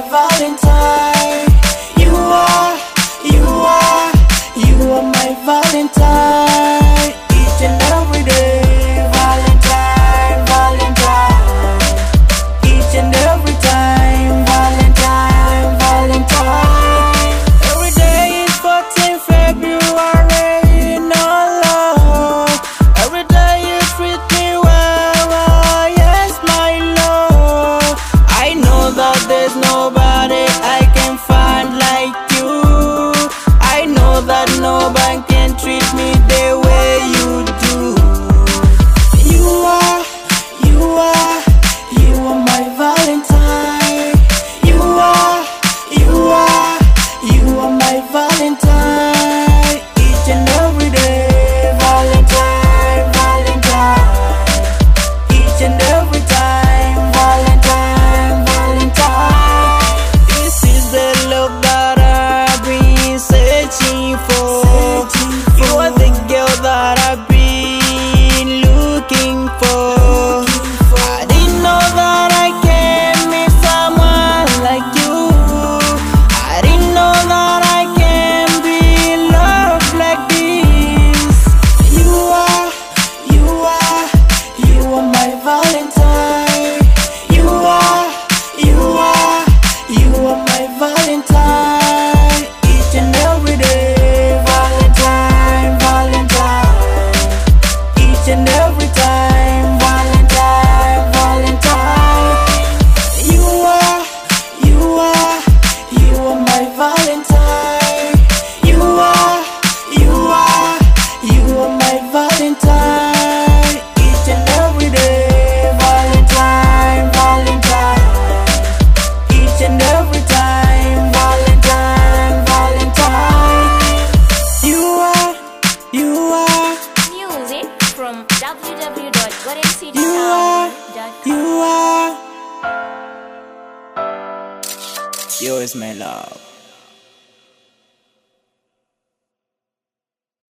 Valentine. You are my Valentine. Each and every day, Valentine, Valentine. Each and every time, Valentine, Valentine. Every day is 14 February, no love. Every day you treat me well, oh yes my love. I know that there's nobody I can find like you. I know that nobody can treat me the way you do. You are my Valentine. You are my Valentine. Each and every day, Valentine, Valentine. Each and every time, Valentine, Valentine. This is the love that I've been searching for. You are the girl that I've been looking for. I didn't know that I can meet someone like you. I didn't know that I can be loved like this. You are my Valentine. You are my Valentine. Each and every day, Valentine, Valentine. Each and every time, Valentine, Valentine. You are my Valentine. You are my Valentine. Each and every day, Valentine, Valentine. Each and every time, Valentine, Valentine. You are Music from www.gorencity.com. yours, my love.